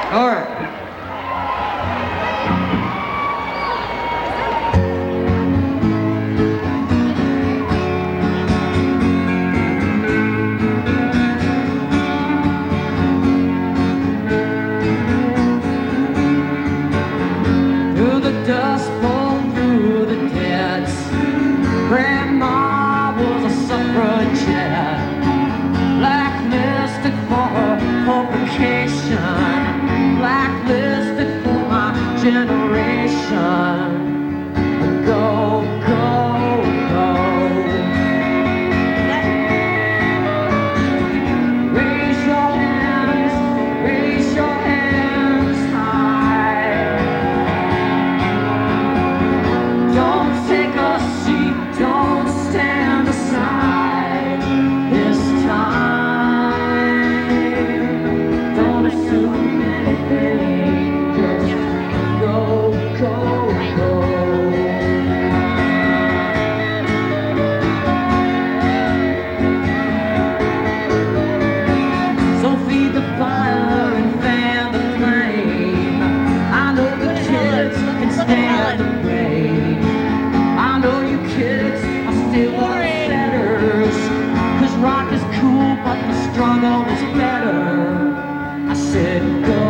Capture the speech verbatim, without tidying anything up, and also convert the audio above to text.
All right. Through the dust bowl, through the deads, Grandma was a suffragette, blacklisted for her publication, blacklisted for my generation. Go, go, go. Raise your hands, raise your hands high. Don't take a seat, don't stand aside this time. Don't assume anything, just go, go, go. So feed the fire and fan the flame. I know the kids can stand the rain. I know you kids are still upsetters, 'cause rock is cool but the struggle is better. I said go.